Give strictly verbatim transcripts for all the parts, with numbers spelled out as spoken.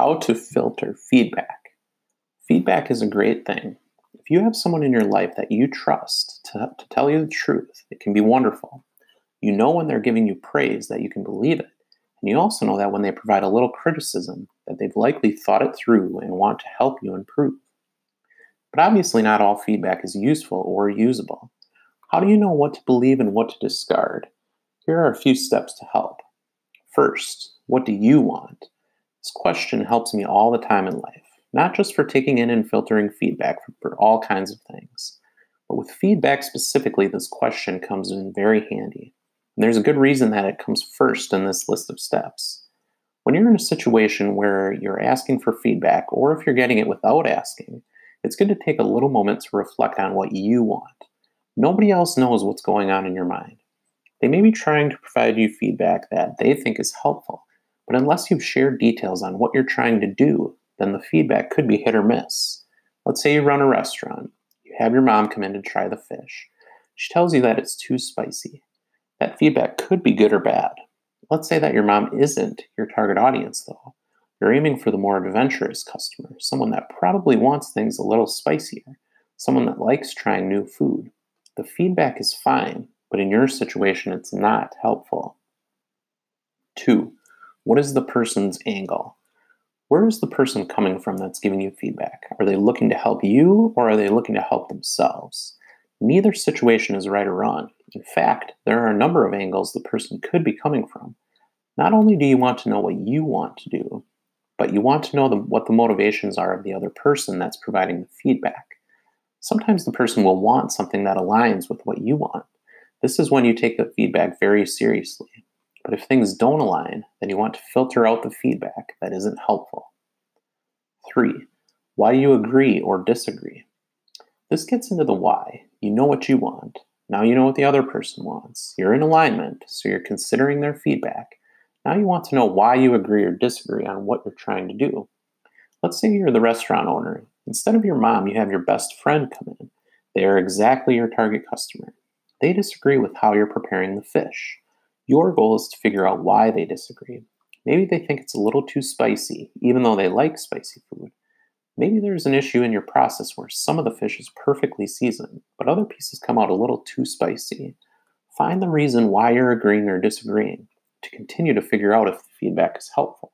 How to filter feedback. Feedback is a great thing. If you have someone in your life that you trust to, to tell you the truth, it can be wonderful. You know when they're giving you praise that you can believe it. And you also know that when they provide a little criticism, that they've likely thought it through and want to help you improve. But obviously not all feedback is useful or usable. How do you know what to believe and what to discard? Here are a few steps to help. First, what do you want? This question helps me all the time in life, not just for taking in and filtering feedback for, for all kinds of things. But with feedback specifically, this question comes in very handy. And there's a good reason that it comes first in this list of steps. When you're in a situation where you're asking for feedback, or if you're getting it without asking, it's good to take a little moment to reflect on what you want. Nobody else knows what's going on in your mind. They may be trying to provide you feedback that they think is helpful, but unless you've shared details on what you're trying to do, then the feedback could be hit or miss. Let's say you run a restaurant. You have your mom come in to try the fish. She tells you that it's too spicy. That feedback could be good or bad. Let's say that your mom isn't your target audience, though. You're aiming for the more adventurous customer, someone that probably wants things a little spicier, someone that likes trying new food. The feedback is fine, but in your situation, it's not helpful. Two, what is the person's angle? Where is the person coming from that's giving you feedback? Are they looking to help you, or are they looking to help themselves? Neither situation is right or wrong. In fact, there are a number of angles the person could be coming from. Not only do you want to know what you want to do, but you want to know the, what the motivations are of the other person that's providing the feedback. Sometimes the person will want something that aligns with what you want. This is when you take the feedback very seriously. But if things don't align, then you want to filter out the feedback that isn't helpful. Three, why you agree or disagree. This gets into the why. You know what you want. Now you know what the other person wants. You're in alignment, so you're considering their feedback. Now you want to know why you agree or disagree on what you're trying to do. Let's say you're the restaurant owner. Instead of your mom, you have your best friend come in. They are exactly your target customer. They disagree with how you're preparing the fish. Your goal is to figure out why they disagree. Maybe they think it's a little too spicy, even though they like spicy food. Maybe there's an issue in your process where some of the fish is perfectly seasoned, but other pieces come out a little too spicy. Find the reason why you're agreeing or disagreeing to continue to figure out if the feedback is helpful.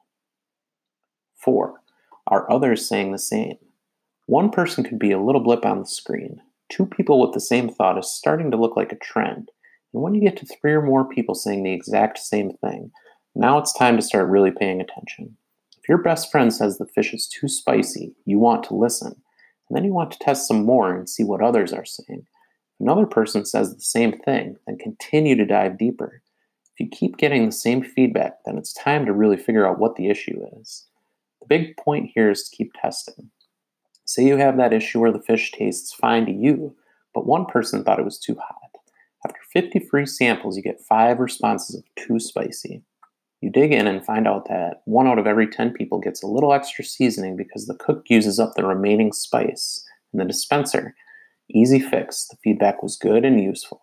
Four, are others saying the same? One person could be a little blip on the screen. Two people with the same thought is starting to look like a trend. And when you get to three or more people saying the exact same thing, now it's time to start really paying attention. If your best friend says the fish is too spicy, you want to listen. And then you want to test some more and see what others are saying. If another person says the same thing, then continue to dive deeper. If you keep getting the same feedback, then it's time to really figure out what the issue is. The big point here is to keep testing. Say you have that issue where the fish tastes fine to you, but one person thought it was too hot. After fifty free samples, you get five responses of too spicy. You dig in and find out that one out of every ten people gets a little extra seasoning because the cook uses up the remaining spice in the dispenser. Easy fix. The feedback was good and useful.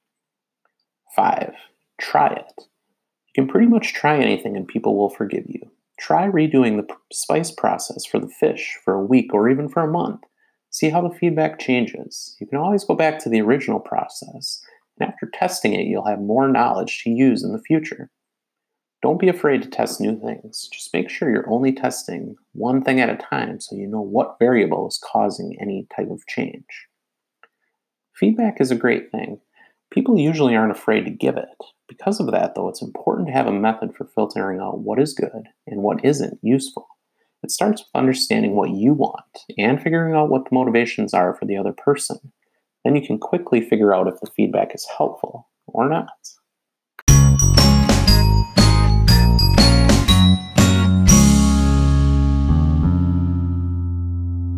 Five, try it. You can pretty much try anything and people will forgive you. Try redoing the spice process for the fish for a week or even for a month. See how the feedback changes. You can always go back to the original process, and after testing it, you'll have more knowledge to use in the future. Don't be afraid to test new things. Just make sure you're only testing one thing at a time so you know what variable is causing any type of change. Feedback is a great thing. People usually aren't afraid to give it. Because of that, though, it's important to have a method for filtering out what is good and what isn't useful. It starts with understanding what you want and figuring out what the motivations are for the other person. Then you can quickly figure out if the feedback is helpful or not.